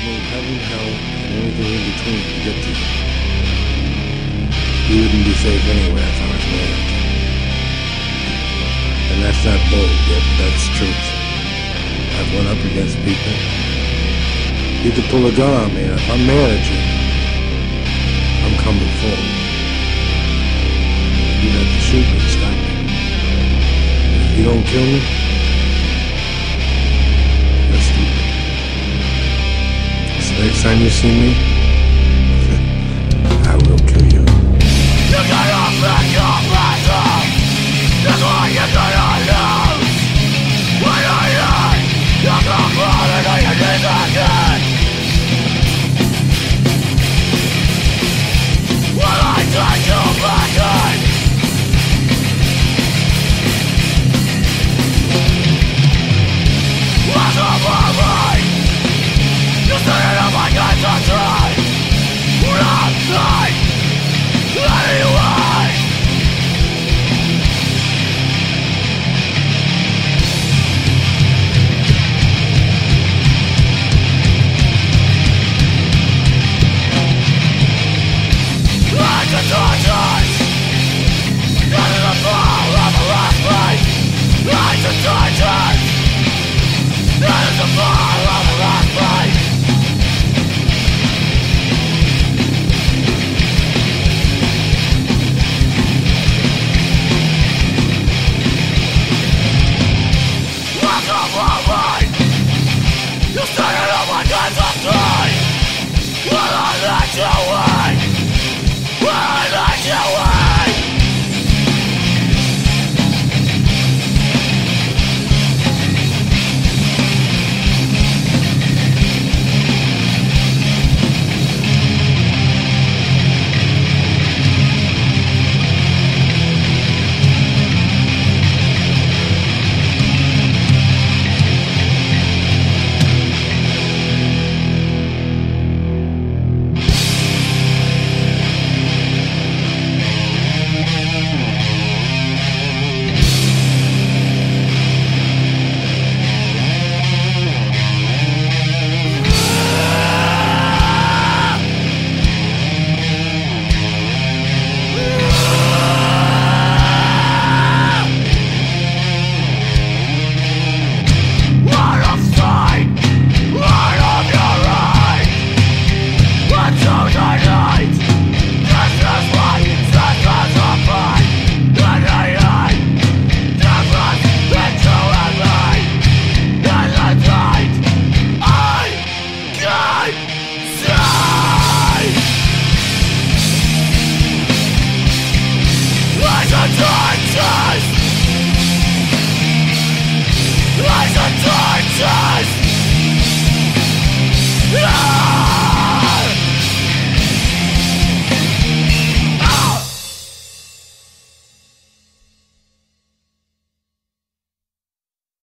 move heaven, hell, and anything in between to get to you. You wouldn't be safe anywhere if I was mad. And that's not bold, yet that's truth. I've went up against people. You could pull a gun on me, and if I'm mad at you, I'm coming forward. You'd have to shoot me to stop me. And if you don't kill me, you're stupid. So next time you see me,